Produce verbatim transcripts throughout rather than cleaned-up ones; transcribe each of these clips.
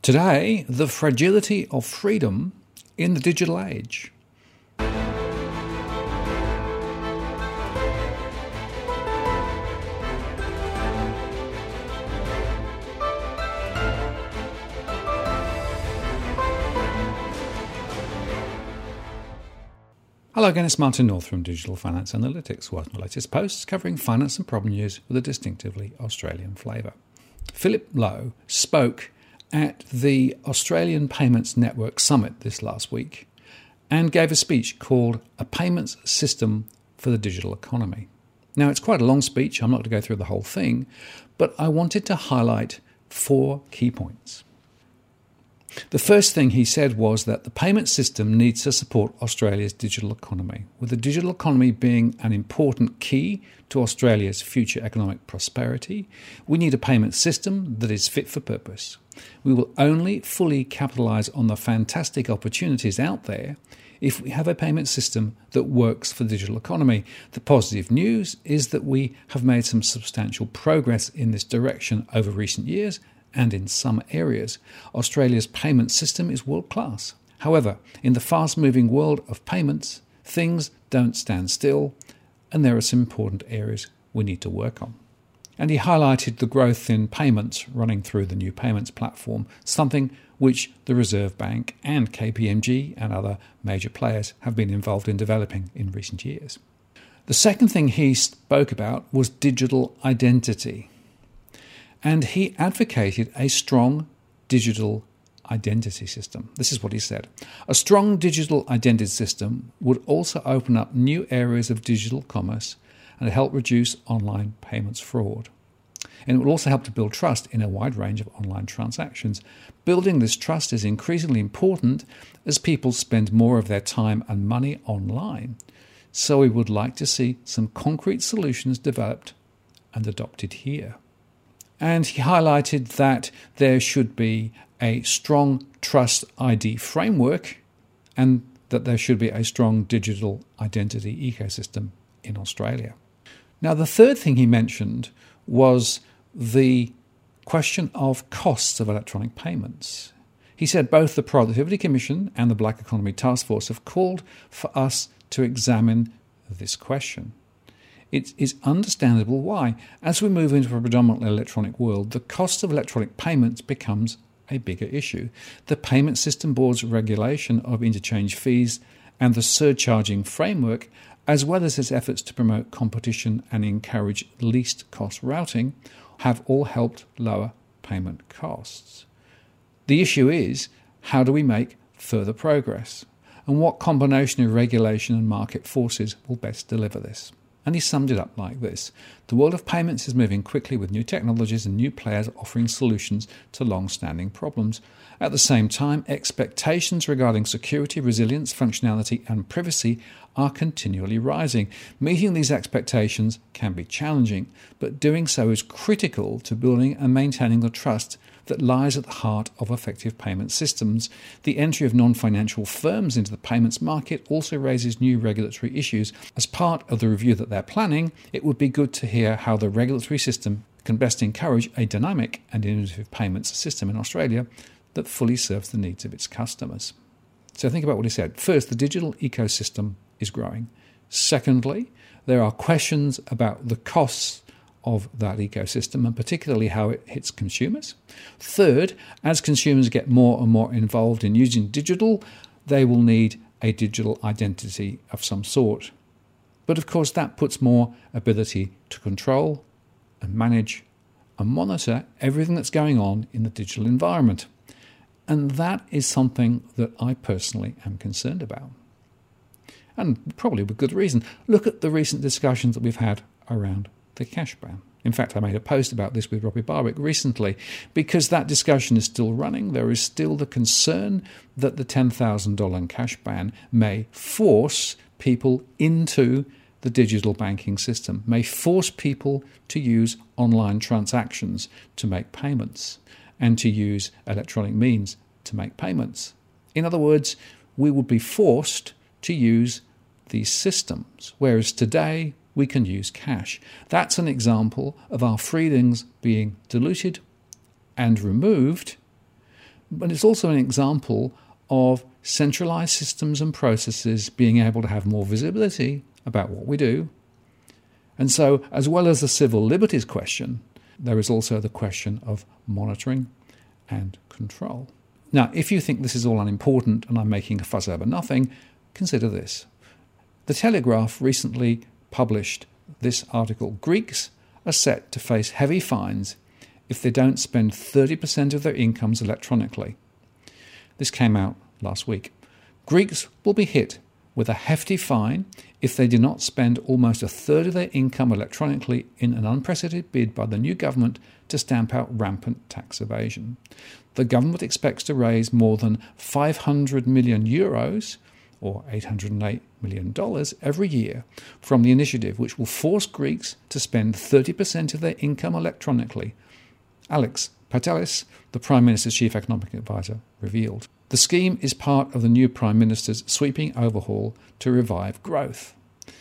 Today, the fragility of freedom in the digital age. Hello again, it's Martin North from Digital Finance Analytics, with my latest posts covering finance and problem news with a distinctively Australian flavour. Philip Lowe spoke at the Australian Payments Network Summit this last week and gave a speech called A Payments System for the Digital Economy. Now, it's quite a long speech. I'm not going to go through the whole thing, but I wanted to highlight four key points. The first thing he said was that the payment system needs to support Australia's digital economy, with the digital economy being an important key to Australia's future economic prosperity. We need a payment system that is fit for purpose. We will only fully capitalise on the fantastic opportunities out there if we have a payment system that works for the digital economy. The positive news is that we have made some substantial progress in this direction over recent years, and in some areas, Australia's payment system is world-class. However, in the fast-moving world of payments, things don't stand still, and there are some important areas we need to work on. And he highlighted the growth in payments running through the new payments platform, something which the Reserve Bank and K P M G and other major players have been involved in developing in recent years. The second thing he spoke about was digital identity. And he advocated a strong digital identity system. This is what he said. A strong digital identity system would also open up new areas of digital commerce and help reduce online payments fraud. And it would also help to build trust in a wide range of online transactions. Building this trust is increasingly important as people spend more of their time and money online. So we would like to see some concrete solutions developed and adopted here. And he highlighted that there should be a strong Trust I D framework and that there should be a strong digital identity ecosystem in Australia. Now, the third thing he mentioned was the question of costs of electronic payments. He said both the Productivity Commission and the Black Economy Task Force have called for us to examine this question. It is understandable why. As we move into a predominantly electronic world, the cost of electronic payments becomes a bigger issue. The Payment System Board's regulation of interchange fees and the surcharging framework, as well as its efforts to promote competition and encourage least cost routing, have all helped lower payment costs. The issue is, how do we make further progress? And what combination of regulation and market forces will best deliver this? And he summed it up like this. The world of payments is moving quickly with new technologies and new players offering solutions to long-standing problems. At the same time, expectations regarding security, resilience, functionality and privacy are continually rising. Meeting these expectations can be challenging, but doing so is critical to building and maintaining the trust that lies at the heart of effective payment systems. The entry of non-financial firms into the payments market also raises new regulatory issues. As part of the review that they're planning, it would be good to hear how the regulatory system can best encourage a dynamic and innovative payments system in Australia that fully serves the needs of its customers. So think about what he said. First, the digital ecosystem is growing. Secondly, there are questions about the costs of that ecosystem and particularly how it hits consumers. Third, as consumers get more and more involved in using digital, they will need a digital identity of some sort. But of course, that puts more ability to control and manage and monitor everything that's going on in the digital environment. And that is something that I personally am concerned about. And probably with good reason. Look at the recent discussions that we've had around the cash ban. In fact, I made a post about this with Robbie Barwick recently because that discussion is still running. There is still the concern that the ten thousand dollars cash ban may force people into the digital banking system, may force people to use online transactions to make payments and to use electronic means to make payments. In other words, we would be forced to use these systems, whereas today we can use cash. That's an example of our freedoms being diluted and removed But it's also an example of centralized systems and processes being able to have more visibility about what we do. And so, as well as the civil liberties question, there is also the question of monitoring and control. Now, if you think this is all unimportant and I'm making a fuss over nothing, consider this. The Telegraph recently published this article. Greeks are set to face heavy fines if they don't spend thirty percent of their incomes electronically. This came out last week. Greeks will be hit with a hefty fine if they do not spend almost a third of their income electronically in an unprecedented bid by the new government to stamp out rampant tax evasion. The government expects to raise more than five hundred million euros, or eight hundred eight million dollars, every year from the initiative, which will force Greeks to spend thirty percent of their income electronically. Alex Patelis, the Prime Minister's chief economic advisor, revealed. The scheme is part of the new Prime Minister's sweeping overhaul to revive growth.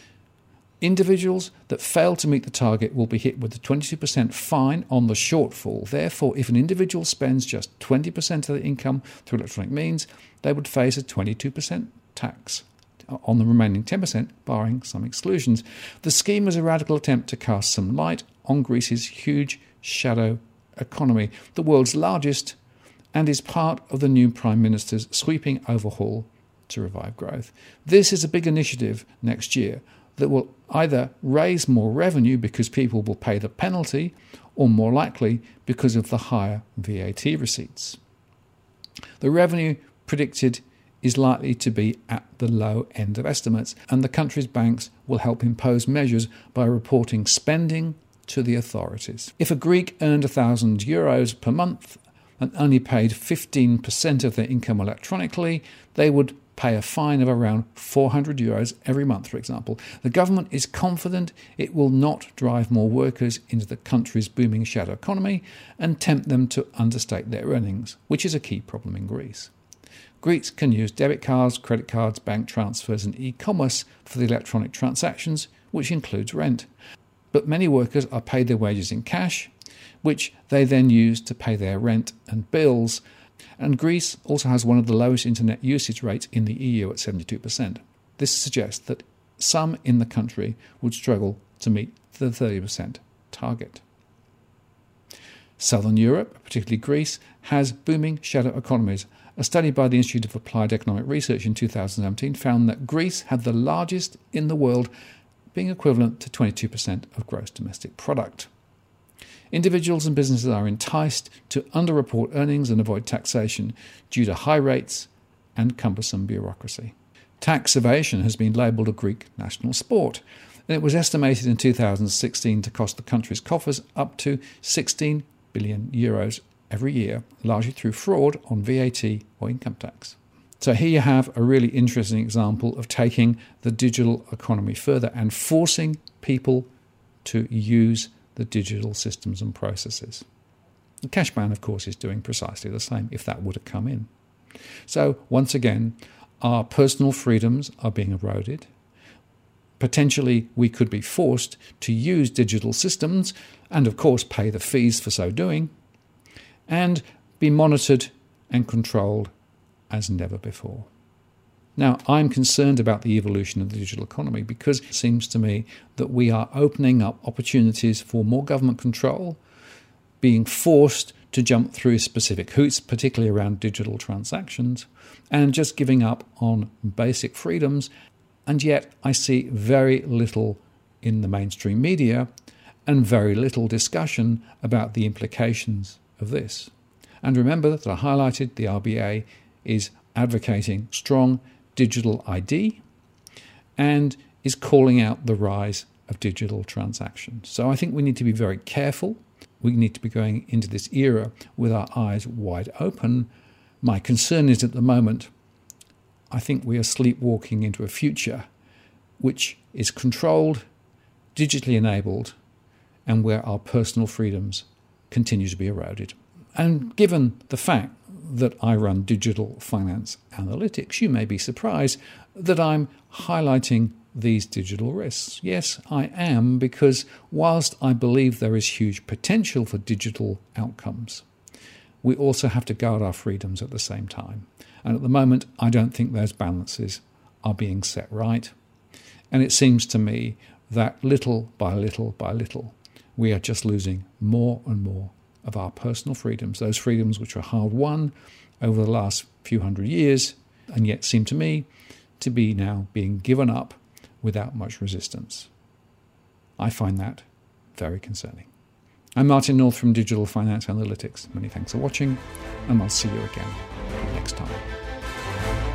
Individuals that fail to meet the target will be hit with a twenty-two percent fine on the shortfall. Therefore, if an individual spends just twenty percent of their income through electronic means, they would face a twenty-two percent tax on the remaining ten percent, barring some exclusions. The scheme is a radical attempt to cast some light on Greece's huge shadow economy, the world's largest, and is part of the new Prime Minister's sweeping overhaul to revive growth. This is a big initiative next year that will either raise more revenue because people will pay the penalty, or more likely because of the higher V A T receipts. The revenue predicted is likely to be at the low end of estimates, and the country's banks will help impose measures by reporting spending to the authorities. If a Greek earned one thousand euros per month and only paid fifteen percent of their income electronically, they would pay a fine of around four hundred euros every month, for example. The government is confident it will not drive more workers into the country's booming shadow economy and tempt them to understate their earnings, which is a key problem in Greece. Greeks can use debit cards, credit cards, bank transfers and e-commerce for the electronic transactions, which includes rent. But many workers are paid their wages in cash, which they then use to pay their rent and bills. And Greece also has one of the lowest internet usage rates in the E U at seventy-two percent. This suggests that some in the country would struggle to meet the thirty percent target. Southern Europe, particularly Greece, has booming shadow economies. A study by the Institute of Applied Economic Research in two thousand seventeen found that Greece had the largest in the world, being equivalent to twenty-two percent of gross domestic product. Individuals and businesses are enticed to underreport earnings and avoid taxation due to high rates and cumbersome bureaucracy. Tax evasion has been labelled a Greek national sport, and it was estimated in two thousand sixteen to cost the country's coffers up to sixteen billion euros every year, largely through fraud on V A T or income tax. So here you have a really interesting example of taking the digital economy further and forcing people to use the digital systems and processes. The cash ban, of course, is doing precisely the same, if that would have come in. So, once again, our personal freedoms are being eroded. Potentially, we could be forced to use digital systems and, of course, pay the fees for so doing, and be monitored and controlled as never before. Now, I'm concerned about the evolution of the digital economy because it seems to me that we are opening up opportunities for more government control, being forced to jump through specific hoops, particularly around digital transactions, and just giving up on basic freedoms. And yet I see very little in the mainstream media and very little discussion about the implications of this. And remember that I highlighted the R B A is advocating strong digital I D and is calling out the rise of digital transactions. So I think we need to be very careful. We need to be going into this era with our eyes wide open. My concern is at the moment, I think we are sleepwalking into a future which is controlled, digitally enabled, and where our personal freedoms continue to be eroded. And given the fact that I run digital finance analytics, you may be surprised that I'm highlighting these digital risks. Yes, I am, because whilst I believe there is huge potential for digital outcomes, we also have to guard our freedoms at the same time. And at the moment, I don't think those balances are being set right. And it seems to me that little by little by little, we are just losing more and more of our personal freedoms, those freedoms which were hard won over the last few hundred years, and yet seem to me to be now being given up without much resistance. I find that very concerning. I'm Martin North from Digital Finance Analytics. Many thanks for watching, and I'll see you again next time.